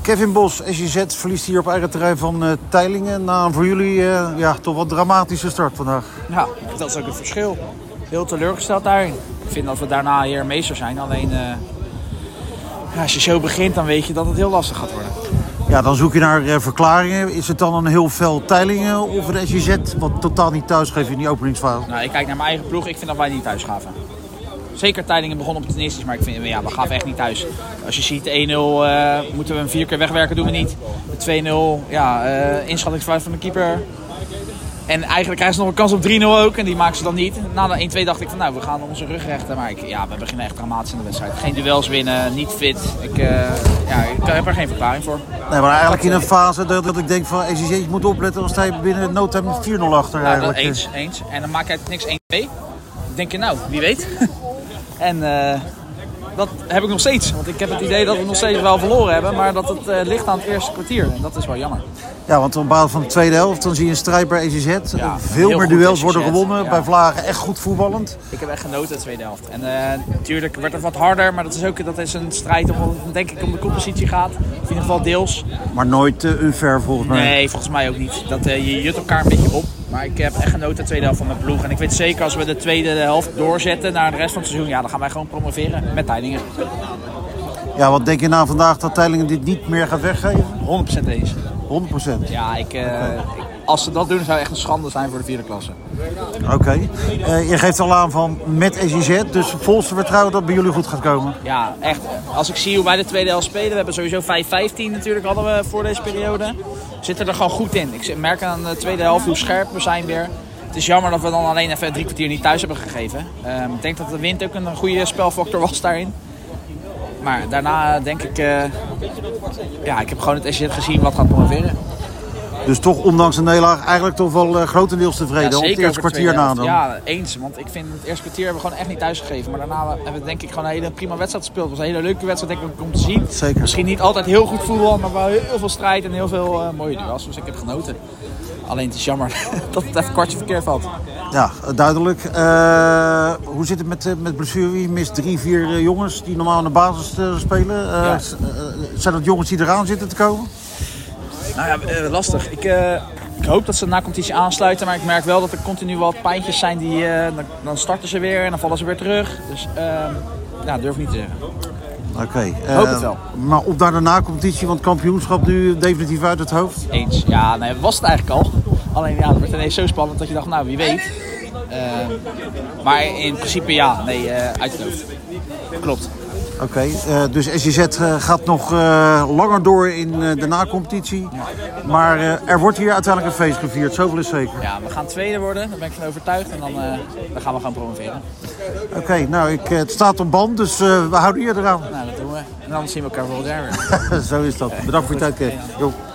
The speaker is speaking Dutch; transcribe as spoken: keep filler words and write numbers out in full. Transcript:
Kevin Bos, S J Z, verliest hier op eigen terrein van uh, Teylingen. Na een voor jullie uh, ja, toch wat dramatische start vandaag. Ja, dat is ook het verschil. Heel teleurgesteld daarin. Ik vind dat we daarna hier meester zijn. Alleen uh, ja, als je zo begint, dan weet je dat het heel lastig gaat worden. Ja, dan zoek je naar uh, verklaringen. Is het dan een heel fel Teylingen of de S J Z wat totaal niet thuis geeft in die openingsfase? Nou, ik kijk naar mijn eigen ploeg. Ik vind dat wij niet thuis gaven. Zeker Teylingen begon opportunistisch, maar ik vind, ja, we gaven echt niet thuis. Als je ziet één nul uh, moeten we hem vier keer wegwerken, doen we niet. De twee nul, ja, uh, inschattingsfout van de keeper. En eigenlijk krijgen ze nog een kans op drie nul ook en die maken ze dan niet. Na de één twee dacht ik van nou, we gaan onze rug rechten. Maar ik, ja, we beginnen echt dramatisch in de wedstrijd. Geen duels winnen, niet fit. Ik, uh, ja, ik heb er geen verklaring voor. Nee, maar eigenlijk in een fase dat, dat ik denk van S J Z, je moet opletten als hij binnen no time vier nul achter. Ja, dat eens, eens. En dan maak je het niks één twee. Dan denk je nou, wie weet. En uh, dat heb ik nog steeds. Want ik heb het idee dat we nog steeds wel verloren hebben. Maar dat het uh, ligt aan het eerste kwartier. En dat is wel jammer. Ja, want op basis van de tweede helft dan zie je een strijd bij S J Z. Ja, veel meer duels worden gewonnen. Ja. Bij Vlagen echt goed voetballend. Ik heb echt genoten de tweede helft. En uh, natuurlijk werd het wat harder. Maar dat is ook dat is een strijd omdat het denk ik om de koppositie gaat. In ieder geval deels. Maar nooit uh, unfair volgens mij. Nee, volgens mij ook niet. Dat, uh, je jut elkaar een beetje op. Maar ik heb echt genoten de tweede helft van mijn ploeg. En ik weet zeker als we de tweede helft doorzetten naar de rest van het seizoen. Ja, dan gaan wij gewoon promoveren met Teylingen. Ja, wat denk je nou vandaag dat Teylingen dit niet meer gaat weggeven? honderd procent eens. honderd procent? Ja, ik, uh, okay. ik, als ze dat doen, zou het echt een schande zijn voor de vierde klasse. Oké. Okay. Uh, je geeft al aan van met S J Z, dus volste vertrouwen dat bij jullie goed gaat komen? Ja, echt. Als ik zie hoe wij de tweede helft spelen, we hebben sowieso vijf vijftien natuurlijk hadden we voor deze periode. Zitten er gewoon goed in. Ik merk aan de tweede helft hoe scherp we zijn weer. Het is jammer dat we dan alleen even drie kwartier niet thuis hebben gegeven. Uh, ik denk dat de wind ook een goede spelfactor was daarin. Maar daarna denk ik, uh, ja, ik heb gewoon het S J Z gezien wat gaat promoveren. Dus toch, ondanks een nederlaag, eigenlijk toch wel uh, grotendeels tevreden ja, op het eerste kwartier na dan? Ja, eens. Want ik vind het eerste kwartier hebben we gewoon echt niet thuisgegeven. Maar daarna hebben we denk ik gewoon een hele prima wedstrijd gespeeld. Het was een hele leuke wedstrijd denk ik om te zien. Zeker. Misschien niet altijd heel goed voetbal, maar wel heel veel strijd en heel veel uh, mooie duels. Dus ik heb genoten. Alleen het is jammer dat het even kwartje verkeerd valt. Ja, duidelijk. Uh, hoe zit het met, uh, met blessure? Je mist drie, vier uh, jongens die normaal in de basis uh, spelen. Uh, ja. uh, zijn dat jongens die eraan zitten te komen? Nou ja, uh, lastig. Ik, uh, ik hoop dat ze na competitie aansluiten. Maar ik merk wel dat er continu wat pijntjes zijn. Die, uh, dan, dan starten ze weer en dan vallen ze weer terug. Dus uh, ja, durf ik niet te zeggen. Oké. Okay, uh, hoop het wel. Maar op naar de na-competitie, want kampioenschap nu definitief uit het hoofd? Eens. Ja, nee, was het eigenlijk al. Alleen ja, het werd ineens zo spannend dat je dacht, nou wie weet. Uh, maar in principe ja, nee, uh, uit het hoofd. Klopt. Oké, okay, uh, dus S J Z uh, gaat nog uh, langer door in uh, de na-competitie. Ja. Maar uh, er wordt hier uiteindelijk een feest gevierd, zoveel is zeker. Ja, we gaan tweede worden, daar ben ik van overtuigd. En dan, uh, dan gaan we gewoon promoveren. Oké, okay, nou ik, het staat op band, dus uh, we houden hier eraan. Nou, dat doen we. En dan zien we elkaar volgend jaar weer. Zo is dat. Bedankt voor je tijd, Kees.